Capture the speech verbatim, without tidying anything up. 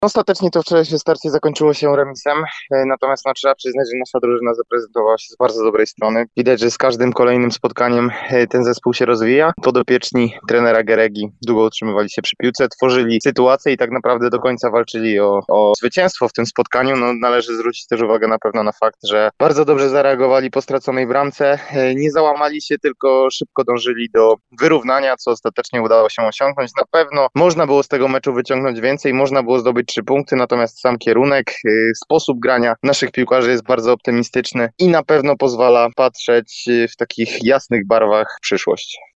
Ostatecznie to wczorajsze starcie zakończyło się remisem, e, natomiast no, trzeba przyznać, że nasza drużyna zaprezentowała się z bardzo dobrej strony. Widać, że z każdym kolejnym spotkaniem e, ten zespół się rozwija. Podopieczni trenera Geregi długo utrzymywali się przy piłce, tworzyli sytuację i tak naprawdę do końca walczyli o, o zwycięstwo w tym spotkaniu. No, należy zwrócić też uwagę na pewno na fakt, że bardzo dobrze zareagowali po straconej bramce. E, Nie załamali się, tylko szybko dążyli do wyrównania, co ostatecznie udało się osiągnąć. Na pewno można było z tego meczu wyciągnąć więcej, można było zdobyć trzy punkty, natomiast sam kierunek, y, sposób grania naszych piłkarzy jest bardzo optymistyczny i na pewno pozwala patrzeć y, w takich jasnych barwach w przyszłość.